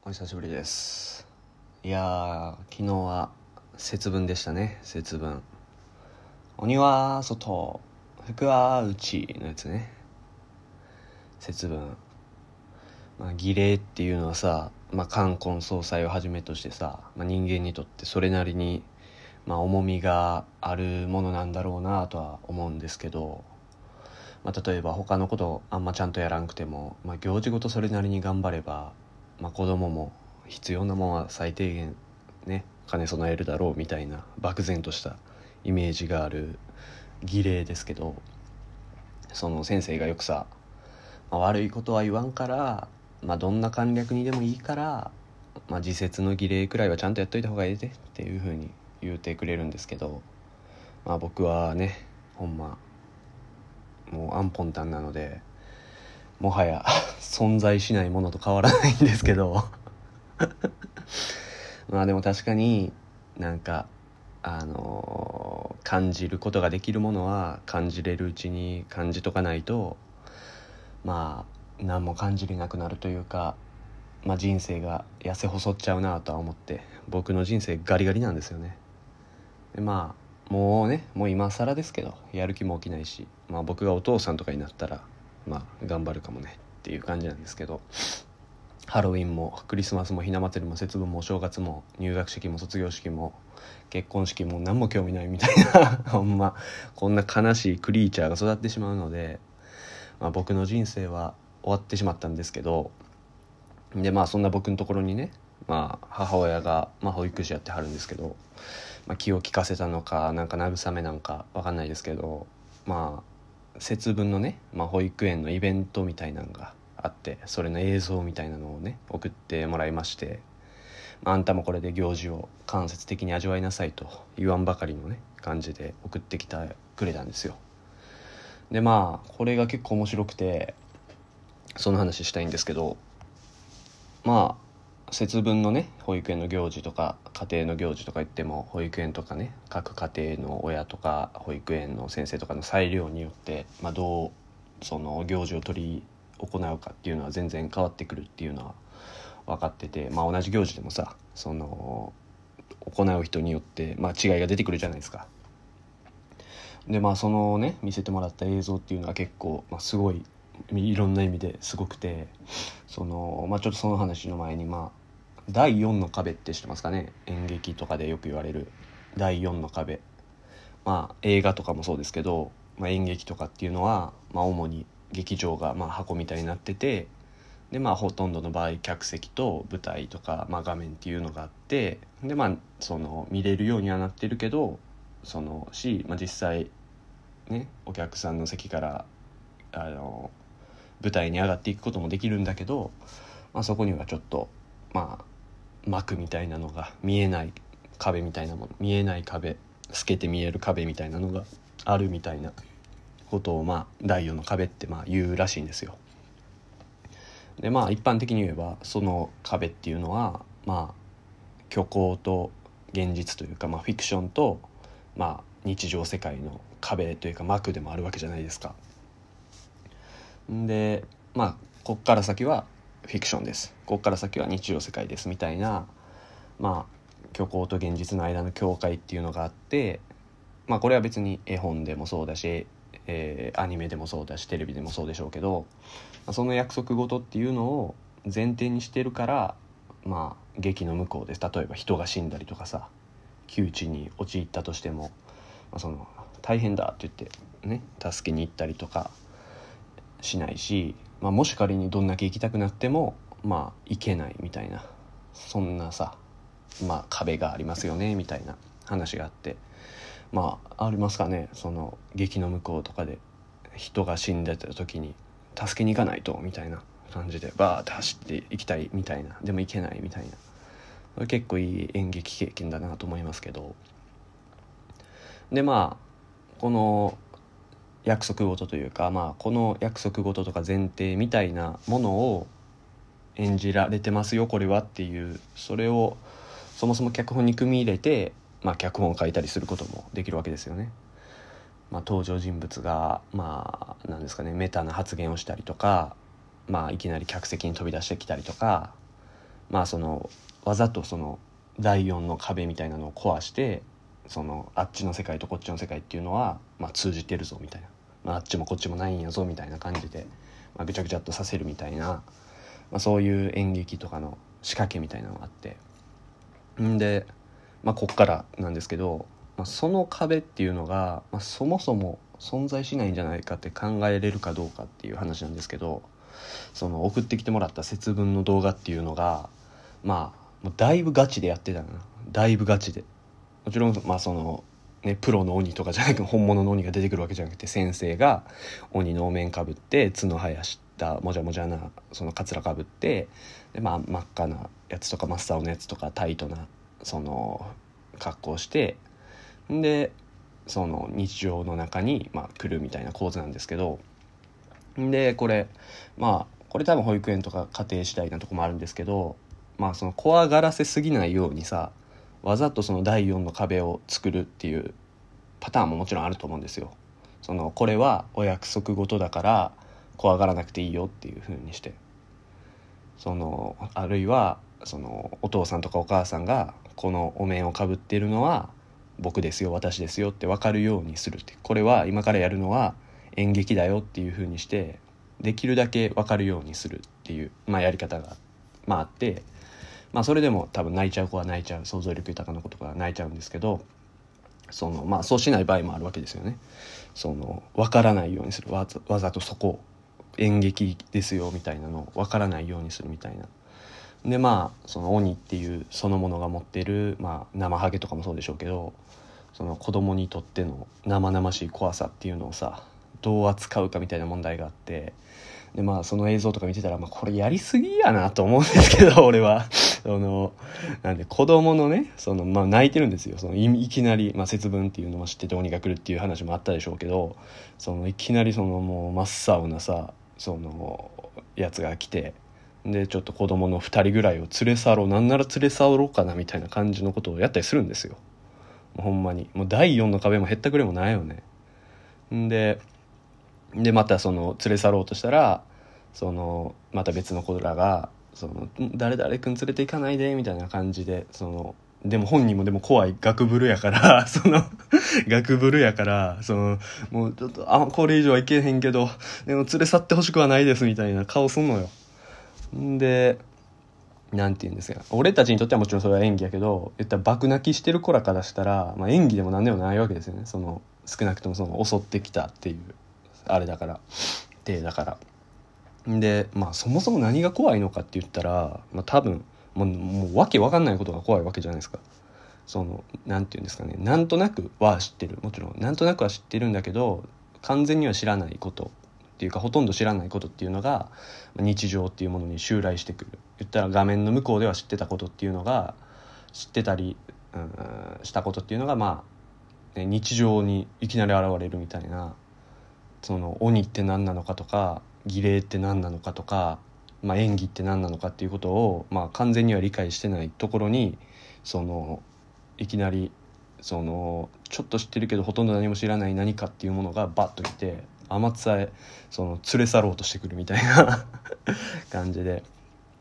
お久しぶりです。いやー、昨日は節分でしたね。節分、鬼は外、福は内のやつね。節分、儀礼っていうのはさ、冠婚葬祭をはじめとしてさ、人間にとってそれなりに重みがあるものなんだろうなとは思うんですけど、例えば他のことあんまちゃんとやらんくても、行事ごとそれなりに頑張れば、子供も必要なものは最低限ね兼ね備えるだろうみたいな漠然としたイメージがある儀礼ですけど、その先生がよくさ、悪いことは言わんから、どんな簡略にでもいいから、時節の儀礼くらいはちゃんとやっといた方がいいでっていう風に言うてくれるんですけど、僕はねほんまもうアンポンタンなので、もはや存在しないものと変わらないんですけどでも確かになんか感じることができるものは感じれるうちに感じとかないと、何も感じれなくなるというか、人生が痩せ細っちゃうなとは思って、僕の人生ガリガリなんですよね。でもう今更ですけどやる気も起きないし、僕がお父さんとかになったら頑張るかもねっていう感じなんですけど、ハロウィンもクリスマスもひな祭りも節分もお正月も入学式も卒業式も結婚式も何も興味ないみたいなほんまこんな悲しいクリーチャーが育ってしまうので、僕の人生は終わってしまったんですけど、でそんな僕のところにね、母親が、保育士やってはるんですけど、気を利かせたのかなんか慰めなんか分かんないですけど、節分のね、保育園のイベントみたいなのがあって、それの映像みたいなのをね送ってもらいまして、あんたもこれで行事を間接的に味わいなさいと言わんばかりのね感じで送ってきてくれたんですよ。でこれが結構面白くて、その話したいんですけど、節分のね保育園の行事とか家庭の行事とか言っても、保育園とかね各家庭の親とか保育園の先生とかの裁量によって、どうその行事を取り行うかっていうのは全然変わってくるっていうのは分かってて、同じ行事でもさ、その行う人によって、違いが出てくるじゃないですか。でそのね見せてもらった映像っていうのは結構、すごいいろんな意味ですごくて、ちょっとその話の前に第4の壁って知ってますかね。演劇とかでよく言われる第4の壁、映画とかもそうですけど、演劇とかっていうのは、主に劇場が箱みたいになってて、でほとんどの場合客席と舞台とか、画面っていうのがあって、でその見れるようにはなってるけど、実際ねお客さんの席から舞台に上がっていくこともできるんだけど、そこにはちょっと幕みたいなのが見えない壁みたいなもの、見えない壁、透けて見える壁みたいなのがあるみたいなことを第4の壁って言うらしいんですよ。で一般的に言えばその壁っていうのは虚構と現実というか、フィクションと日常世界の壁というか幕でもあるわけじゃないですか。でこっから先はフィクションです、こっから先は日常世界ですみたいな、虚構と現実の間の境界っていうのがあって、これは別に絵本でもそうだし、アニメでもそうだしテレビでもそうでしょうけど、その約束事っていうのを前提にしてるから、劇の向こうで例えば人が死んだりとかさ、窮地に陥ったとしても、大変だって言ってね助けに行ったりとかしないし、もし仮にどんだけ行きたくなっても行けないみたいな、そんなさ壁がありますよねみたいな話があって、ありますかね、その劇の向こうとかで人が死んでた時に助けに行かないとみたいな感じでバーって走って行きたいみたいな、でも行けないみたいな、結構いい演劇経験だなと思いますけど、でこの約束事というか、この約束事とか前提みたいなものを演じられてますよこれはっていう、それをそもそも脚本に組み入れて、脚本を書いたりすることもできるわけですよね。登場人物がなんですかね、メタな発言をしたりとか、いきなり客席に飛び出してきたりとか、 まあわざと第4の壁みたいなのを壊して、あっちの世界とこっちの世界っていうのは、通じてるぞみたいな、あっちもこっちもないんやぞみたいな感じで、ぐちゃぐちゃっとさせるみたいな、そういう演劇とかの仕掛けみたいなのがあって、で、こっからなんですけど、その壁っていうのが、そもそも存在しないんじゃないかって考えれるかどうかっていう話なんですけど、送ってきてもらった節分の動画っていうのがもうだいぶガチでやってたな。だいぶガチで、もちろんプロの鬼とかじゃなくて本物の鬼が出てくるわけじゃなくて、先生が鬼のお面かぶって角生やしたもじゃもじゃなカツラかぶって、で真っ赤なやつとか真っ青なやつとかタイトな格好して、で日常の中に来るみたいな構図なんですけど、でこれ多分保育園とか家庭次第なとこもあるんですけど、怖がらせすぎないようにさ、わざと第4の壁を作るっていうパターンももちろんあると思うんですよ。これはお約束事だから怖がらなくていいよっていう風にして、あるいはお父さんとかお母さんがこのお面をかぶっているのは僕ですよ、私ですよって分かるようにするって、これは今からやるのは演劇だよっていう風にして、できるだけ分かるようにするっていう、やり方があって、それでも多分泣いちゃう子は泣いちゃう、想像力豊かな子とかは泣いちゃうんですけど、そうしない場合もあるわけですよね。分からないようにする、わざとそこ演劇ですよみたいなのを分からないようにするみたいな。で鬼っていうそのものが持っている、生ハゲとかもそうでしょうけど、子供にとっての生々しい怖さっていうのをさ、どう扱うかみたいな問題があって、でその映像とか見てたら、これやりすぎやなと思うんですけど俺はなんで子供のね泣いてるんですよ。いきなり、節分っていうのも知ってて鬼が来るっていう話もあったでしょうけど、いきなりもう真っ青なさやつが来て、でちょっと子供の2人ぐらいを連れ去ろう、なんなら連れ去ろうかなみたいな感じのことをやったりするんですよ。もうほんまにもう第4の壁もへったくれもないよね。でまた連れ去ろうとしたらまた別の子らが誰々君連れて行かないでみたいな感じででも本人もでも怖いガクブルやからガクブルやからもうちょっとこれ以上はいけへんけどでも連れ去ってほしくはないですみたいな顔すんのよ。でなんて言うんですか、俺たちにとってはもちろんそれは演技やけど、言ったら爆泣きしてる子らからしたら、演技でも何でもないわけですよね。少なくとも襲ってきたっていうあれだから手だから。でそもそも何が怖いのかって言ったら、多分もうわけわかんないことが怖いわけじゃないですか。なんて言うんですかね、なんとなくは知ってる、もちろんなんとなくは知ってるんだけど、完全には知らないことっていうか、ほとんど知らないことっていうのが日常っていうものに襲来してくる。言ったら画面の向こうでは知ってたことっていうのが、知ってたりしたことっていうのが日常にいきなり現れるみたいな、鬼って何なのかとか儀礼って何なのかとか、演技って何なのかっていうことを、完全には理解してないところにいきなりちょっと知ってるけどほとんど何も知らない何かっていうものがバッと来て、天津さえ連れ去ろうとしてくるみたいな感じで、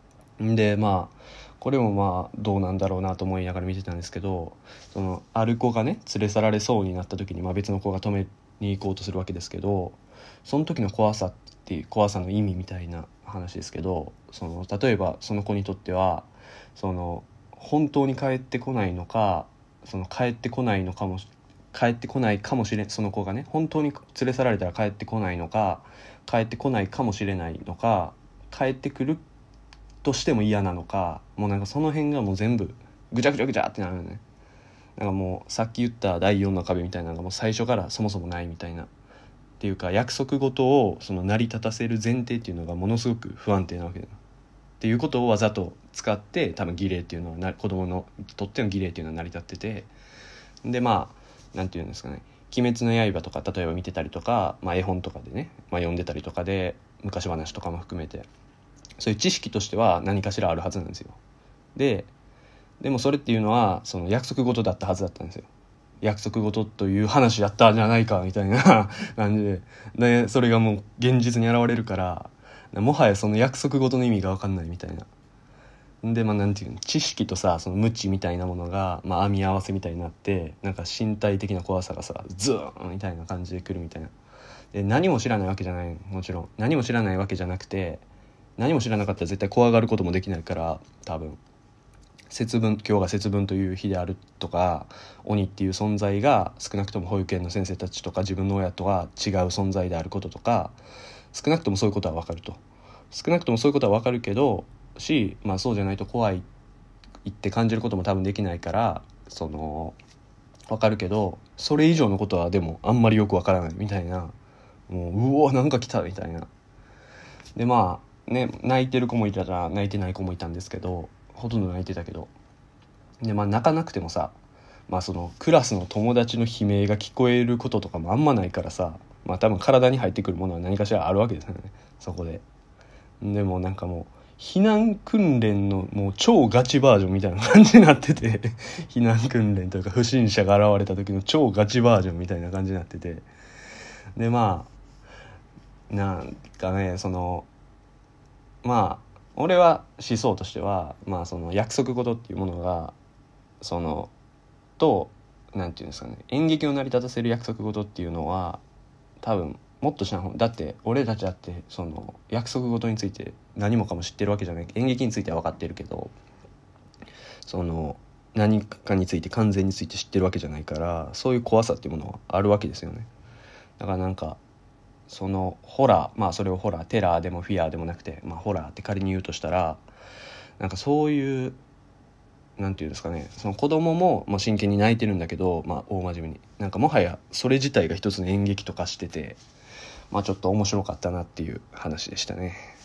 これもどうなんだろうなと思いながら見てたんですけど、ある子がね連れ去られそうになった時に、別の子が止めに行こうとするわけですけど、その時の怖さっていう怖さの意味みたいな話ですけど、例えばその子にとっては本当に帰ってこないのか、帰ってこないかもしれん、その子がね本当に連れ去られたら帰ってこないのか、帰ってこないかもしれないのか、帰ってくるとしても嫌なのか、もうその辺がもう全部ぐちゃぐちゃぐちゃってなるよね。もうさっき言った第4の壁みたいなのがもう最初からそもそもないみたいな、っていうか約束事を成り立たせる前提っていうのがものすごく不安定なわけだっていうことをわざと使って、多分儀礼っていうのは子供のとっての儀礼っていうのは成り立ってて、でなんていうんですかね、鬼滅の刃とか例えば見てたりとか、絵本とかでね、読んでたりとかで昔話とかも含めてそういう知識としては何かしらあるはずなんですよ。でもそれっていうのは約束事だったはずだったんですよ。約束事という話やったじゃないかみたいな感じで、それがもう現実に現れるから、もはやその約束事の意味が分かんないみたいな。 でなんていうの、知識とさその無知みたいなものが、編み合わせみたいになって、なんか身体的な怖さがさズーンみたいな感じで来るみたいな。で何も知らないわけじゃない、もちろん何も知らないわけじゃなくて、何も知らなかったら絶対怖がることもできないから、多分今日が節分という日であるとか、鬼っていう存在が少なくとも保育園の先生たちとか自分の親とは違う存在であることとか、少なくともそういうことは分かると。少なくともそういうことは分かるけどそうじゃないと怖いって感じることも多分できないから、分かるけど、それ以上のことはでもあんまりよく分からないみたいな、もううおなんか来たみたいな。で泣いてる子もいたら泣いてない子もいたんですけど、ほとんど泣いてたけど、で泣かなくてもさ、そのクラスの友達の悲鳴が聞こえることとかもあんまないからさ、多分体に入ってくるものは何かしらあるわけですよね、そこで。でもなんかもう避難訓練のもう超ガチバージョンみたいな感じになってて避難訓練というか不審者が現れた時の超ガチバージョンみたいな感じになってて、でなんかね、俺は思想としては、その約束事っていうものがなんていうんですかね、演劇を成り立たせる約束事っていうのは多分もっとしない方だって、俺たちだってその約束事について何もかも知ってるわけじゃない。演劇については分かってるけど、何かについて完全について知ってるわけじゃないから、そういう怖さっていうものはあるわけですよね。だからなんかホラー、それをホラーテラーでもフィアーでもなくて、ホラーって仮に言うとしたら、なんかそういうなんていうんですかね、その子供も真剣に泣いてるんだけど、大真面目になんかもはやそれ自体が一つの演劇とかしてて、ちょっと面白かったなっていう話でしたね。